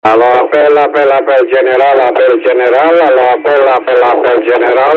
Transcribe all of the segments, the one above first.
Alo, apel general, alo, apel general.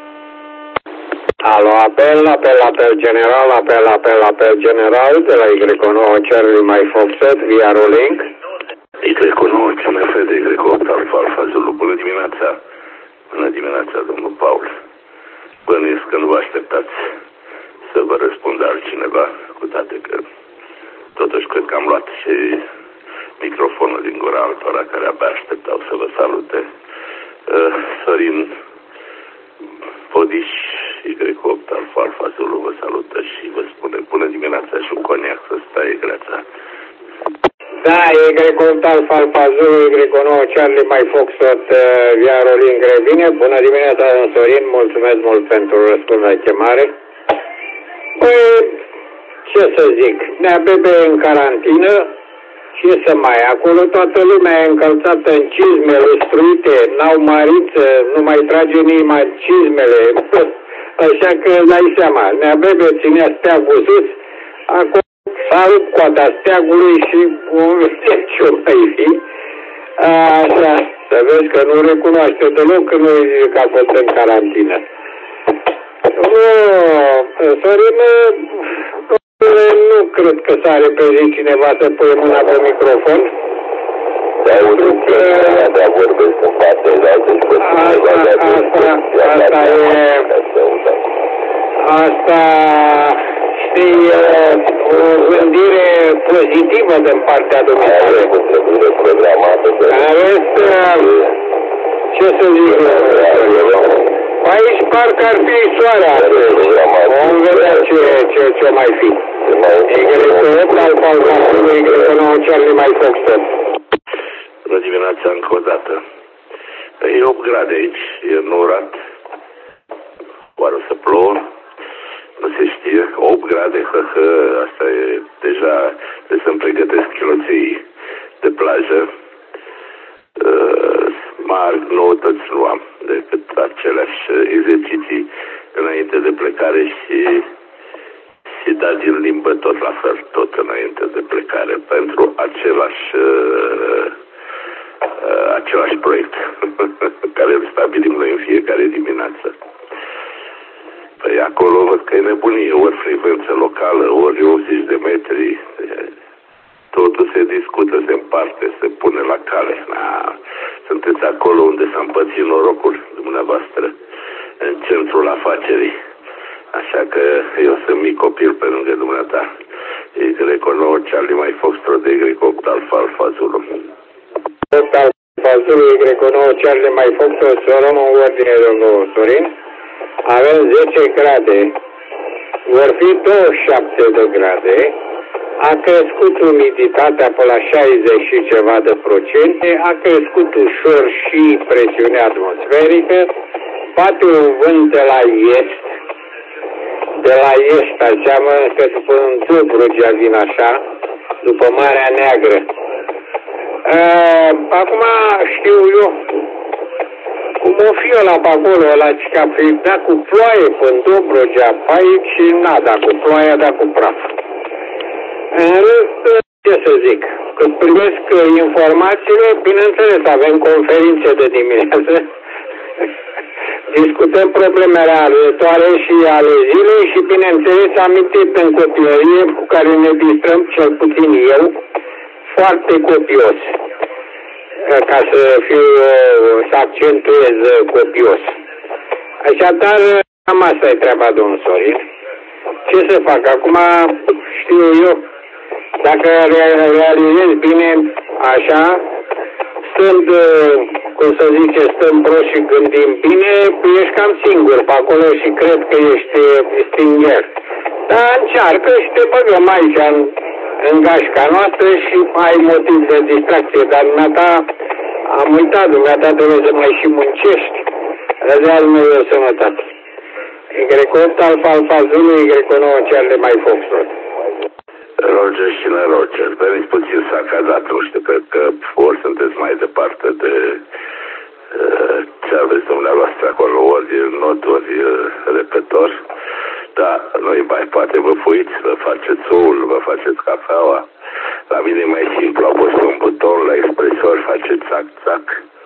Alo, apel general, de la Y9 Charlie My Foxtrot, via Rolling. Y9 CMF de Y8 Alfa Zulu. Bună dimineața! Bună dimineața, domnul Paul. Bănuiesc că nu vă așteptați să vă răspundă altcineva, cu toate că totuși cred că am luat și microfonul din gura altora care abia așteptau să vă salute. Sorin Podiș, Y8 Alfa Zulu vă salută și vă spune bună dimineața și un coniac să stai greața. Da, Y8 Alfa Zulu, Y9 Charlie My Foxtrot, via Rolling revine. Bună dimineața, domnul Sorin, mulțumesc mult pentru răspuns la chemare. Păi, ce să zic, nea bebe în carantină, ce să mai, acolo toată lumea e încălțată în cizme lustruite, n-au mariță, nu mai trage nimeni cizmele, așa că dai seama, nea bebe ținea steagul sus, acolo s-a rupt coada steagului și ce-o mai fi, așa, să vezi că nu recunoaște deloc că nu zice că a fost în carantină. Sorin, nu cred că s-a repezit cineva să pune mâna pe microfon. Pentru că asta știi, o gândire pozitivă din partea dumneavoastră. În rest, ce să zic, aici parcă ar fi soarea. Vom vedea ce mai fi. Y8 Alfa Zulu, Y9 Charlie My Foxtrot. Bună dimineața încă o dată. E 8 grade aici, e înnorat. Oare o să plouă? Nu se știe. 8 grade, asta e deja, trebuie să-mi pregătesc chiloții de plajă. Mari noutăți nu am decât aceleași exerciții înainte de plecare și da din limbă tot la fel, tot înainte de plecare, pentru același proiect care îl stabilim noi în fiecare dimineață. Păi acolo văd că e nebunie, ori frecvență locală, ori 80 de metri, totul se discută, se împarte, se pune la cale. Sunteți acolo unde s-a împățit norocul dumneavoastră, în centrul afacerii. Așa că eu sunt mic copil pe lângă dumneata. Y9 Charlie My Foxtrot de Y8 Alfa Zulu. Alfa Zulu, Y9 Charlie My Foxtrot, să luăm în ordine, domnul Sorin. Avem 10 grade, vor fi 27 de grade. A crescut umiditatea pe la 60 și ceva de procente, a crescut ușor și presiunea atmosferică, bate un vânt de la est, înseamnă că după Dobrogea vin așa, după Marea Neagră. Acum știu eu, cum o fi ăla pe acolo, ăla că a dat cu ploaie până Dobrogea, pe aici și n-a dat cu ploaie, a dat cu praf. În rest, ce să zic, când primesc informațiile, bineînțeles, avem conferințe de dimineață, discutăm problemele aletoare și ale zilei și, bineînțeles, amintiri în copilărie cu care ne distrăm, cel puțin eu, foarte copios, ca să accentuez copios. Așadar, cam asta e treaba, domnul Sorin. Ce să fac? Acum, știu eu, dacă realizez bine așa, stând, cum să zice, stând prost și gândim bine, ești cam singur pe acolo și cred că ești stingher. Dar încearcă și te băgăm aici în gașca noastră și ai motiv de distracție. Dar dumneata, am uitat, dumneata trebuie să mai și muncești. Răzea Dumnezeu sănătate. Y8 Alfa Zulu, Y9 Charlie My Foxtrot. Roger și la Roger. Veniți puțin sacazat, nu știu, cred că ori sunteți mai departe de ce aveți dumneavoastră acolo, ori not, ori repetor. Dar noi mai poate vă fuiți, vă faceți oul, vă faceți cafeaua. La mine e mai simplu, apăs un buton la expresor, sac,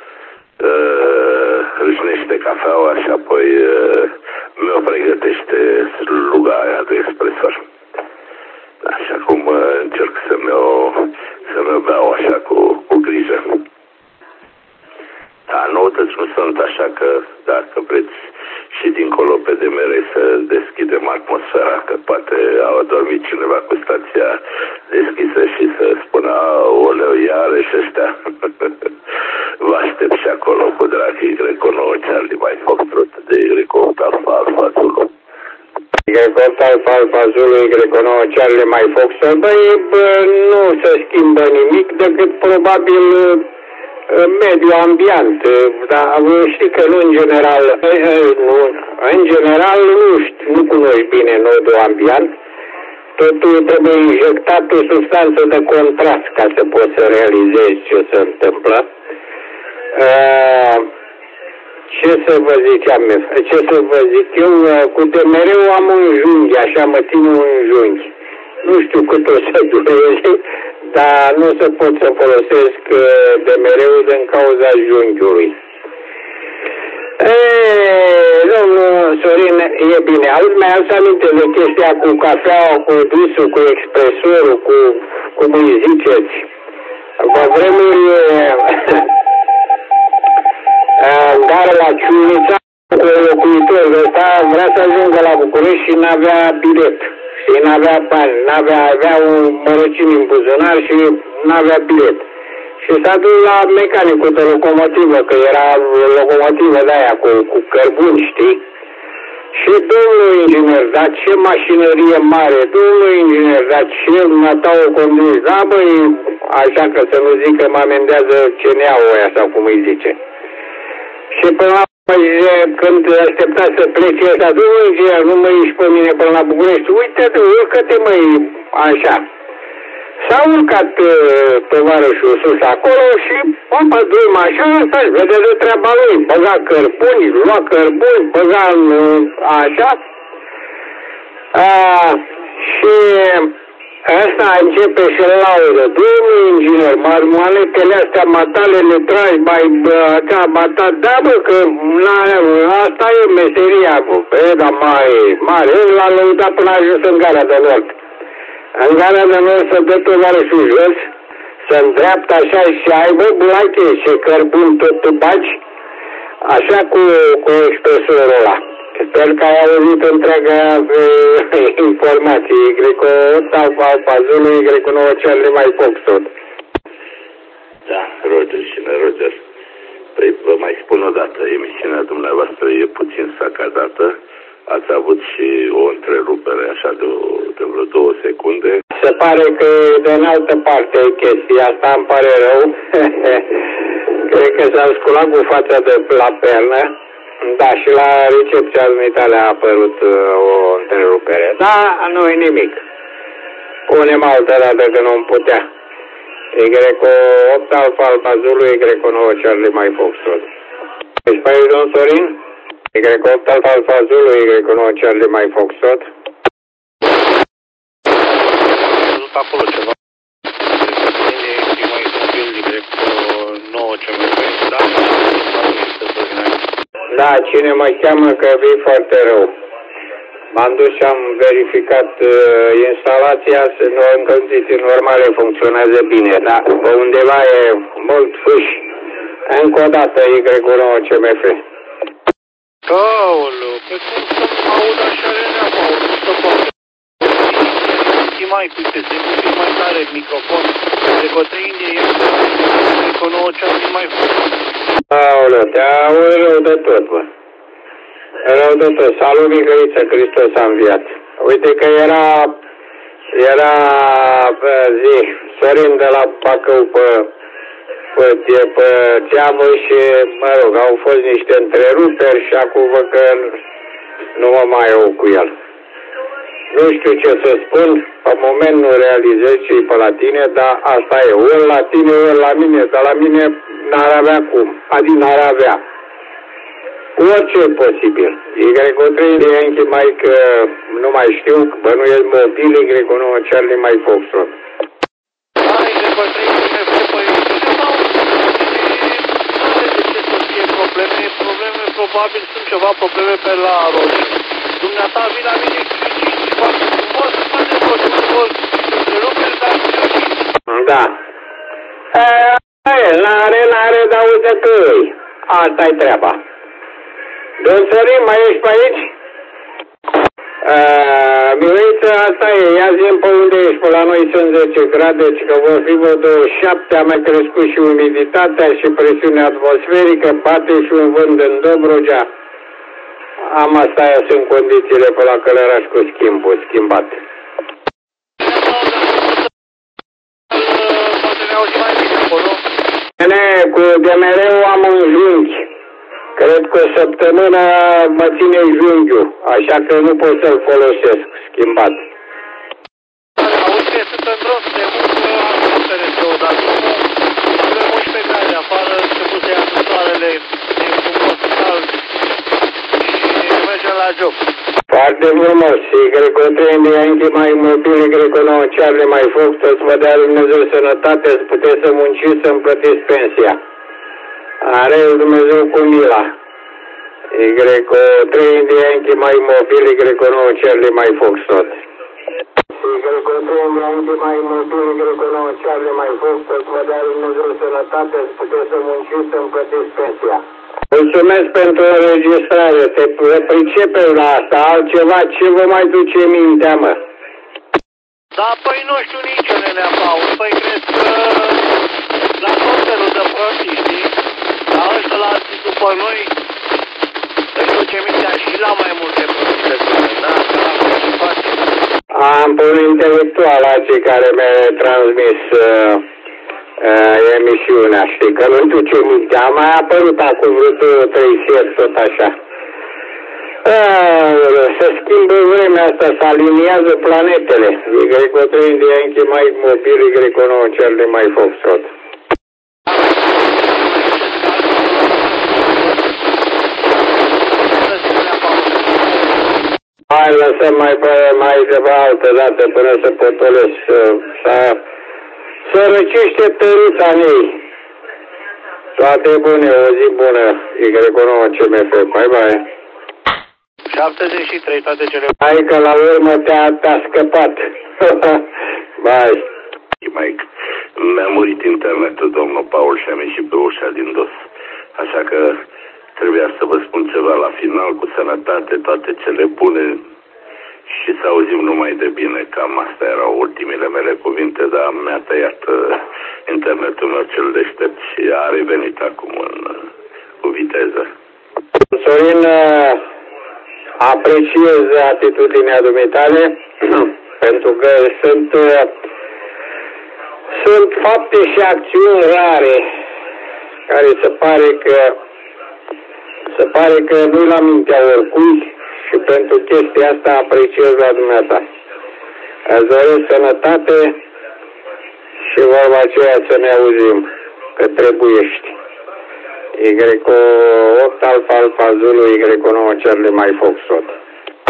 râșnește cafeaua și apoi mi-o pregătește sluga aia de espresor. Da, și acum încerc să mi-o beau așa cu grijă. Da, noutăți nu sunt, așa că dacă vreți și dincolo pe DMR să deschidem atmosfera, că poate au adormit cineva cu stația deschisă și să spună, oleu, iarăși ăștia. Vă aștept și acolo cu drag, Y9 Charlie mai Foxtrot de Y8 Alfa Alfa Zulu. Y8 Alfa Alfa Zulu, Y9 Charlie mai Foxtrot. Băi, nu se schimbă nimic decât probabil mediul ambient, dar știi că nu în general, nu cunoști bine nodul ambient, totul trebuie injectat o substanță de contrast ca să poți să realizezi ce se întâmplă. Ce să vă zic eu, cu DMR-ul am un junghi, așa mă țin un junghi. Nu știu cât o să dureze, dar nu o să pot să folosesc DMR-ul din cauza junghiului. Domnul Sorin, e bine. Auzi, mai am să aminte de chestia cu cafeaua, cu dusul, cu expresorul, cu cum îi ziceți. Pe vremuri, în gara la Ciulița, locuitorul ăsta vrea să ajungă la București și n-avea bilet. Și n-avea bani, avea un mărăcin în buzunar și n-avea bilet. Și s-a dus la mecanicul de locomotivă, că era locomotivă de aia cu cărbuni, știi? Și domnul inginer, dar ce mașinărie mare, domnul inginer, dar ce mătau o condus, da băi, așa că să nu zic că mă amendează CNA-ul ăia sau cum îi zice. Și până la când aștepta să plece ăsta, domnul inginer, nu mă ieși pe mine până la București, uite-te, urcă-te măi, așa. S-a urcat tovarășul sus acolo și opa, drum așa, să-și vede de treaba lui. Băga cărbuni, lua cărbuni, băga așa. Și ăsta începe și laudă. Domnul inginer, marmoanetele astea matale le tragi mai mata, da bă, că asta e meseria, bă. Bă, dar mare, l-a lăudat până a ajuns în gara de nord. În gara de nord să dă tovarășul jos, să îndreaptă așa și aibă blache și cărbun tot tu bagi, așa cu expresorul ăla. Sper că ai auzit întreaga informație. Y8 Alfa Zulu, Y9 Charlie mai Foxtrot. Da, Roger și Roger. Păi vă mai spun o dată, emisiunea dumneavoastră e puțin sacadată. Ați avut și o întrerupere așa de vreo 2 secunde. Se pare că de în altă parte chestia asta, îmi pare rău. Cred că s-a sculat cu fața de la pernă. Da, și la recepția dumitale a apărut o întrerupere. Da, nu e nimic. Punem altă dată că nu-mi putea. Y8 Alfa Alfa Zulu, Y9 Charlie mai Foxtrot. Ești pe aici, domn Sorin? Y8 Alfa Alfa Zulu, Y9 Charlie mai Foxtrot. Am văzut acolo ceva. Mai mobil Y9 CMP. Da, cine mă cheamă că vii foarte rău. M-am dus și am verificat instalația, în condiții normale funcționează bine, dar pe undeva e mult fâș. Încă o dată Y9 CMF. Aoleu, pe cum să-mi aud așa reneapă, să poate mai uite, se puțin mai tare microfon, de către Indie e Y9 Charlie mai fără. Aoleu, te aud rău de tot, bă. Rău de tot. Salut, Mihăiță, Hristos a înviat. Uite că era Sorin de la Bacău pe țeavă și, mă rog, au fost niște întreruperi și acum văd că nu mă mai iau cu el. Nu știu ce să spun, pe moment nu realizez ce-i pe la tine, dar asta e, ori la tine, ori la mine, dar la mine n-ar avea cum, adică n-ar avea. Orice e posibil. Y3 de Yankee Mike, nu mai știu, bănuiesc mobil, Y9 Charlie mai Foxtrot. Y3 de Yankee Mike, probabil sunt ceva probleme pe la Rolex. Dumneata vii la mine și foarte frumos, foarte frumos, de lucruri, dar Da. N-are, dar uite că asta-i treaba. Domn Sorin, mai ești pe aici? Miluiță, asta e, ia zi-mi pe unde ești, pe la noi sunt 10 grade, că vor fi vreo 27, a mai crescut și umiditatea și presiunea atmosferică, bate și un vânt în Dobrogea. Am asta sunt condițiile pe la Călăraș cu schimbul, schimbat. poate ne auzi mai bine acolo. Cu DMR-ul am un junghi. Cred că o săptămână mă ține junghiul, așa că nu pot să-l folosesc, schimbat. Auzi că sunt în drum, de muncă, am PRS-ul, dar avem 11 grade afară, început să iasă soarele, e frumos, cald și mergem la joc. Foarte frumos, Y3 Yankee mai mobil, Y9 Charlie mai Fox, să vă dea Dumnezeu sănătate, să puteți să munciți, să-mi plătiți pensia. Are Dumnezeu cu mila. Y3 Yankee mai mobil, Y9 Charlie mai Fox tot. Y3 Yankee mai mobil, Y9 Charlie mai Fox, să vă dea Dumnezeu sănătate, să puteți să munciți, să-mi plătiți pensia. Mulțumesc pentru înregistrare, te pricepe la asta, altceva, ce vă mai duce mintea, mă? Da, păi nu știu nici, Nenea Paul, păi cred că la concerul de prostii, știi? La ăștia la alții după noi, îi duce mintea și la mai multe prostii decât noi, da? Că la participație. Am pe un intelectual cei care mi-a transmis emisiunea, știi, că nu duce mintea, a mai apărut acum vreo 2-3 seri, tot așa. Se schimbă vremea asta, se aliniază planetele. Y3 Yankee mai mobil, Y9 Charlie mai Fox tot. Hai, lăsăm mai ceva altă dată până să potolesc. Să răcește tăruța în ei. Toate bune, o zi bună. Y9 CMF. Bye, bye. 73, toate cele... Hai că la urmă te-a scăpat. Bye. Mike, mi-a murit internetul, domnul Paul, și am ieșit pe ușa din dos. Așa că trebuia să vă spun ceva la final, cu sănătate, toate cele bune și să auzim numai de bine. Cam astea erau ultimile mele cuvinte, dar mi-a tăiat internetul meu cel deștept și a revenit acum cu viteză. Sorin, apreciez atitudinea dumitale pentru că sunt fapte și acțiuni rare care se pare că nu la mintea oricui și pentru chestia asta apreciez la dumneata. Îți doresc sănătate și vorba aceea să ne auzim, că trebuiești. Y8 Alfa Alfa Zulu, Y9 Charlie mai Fox tot.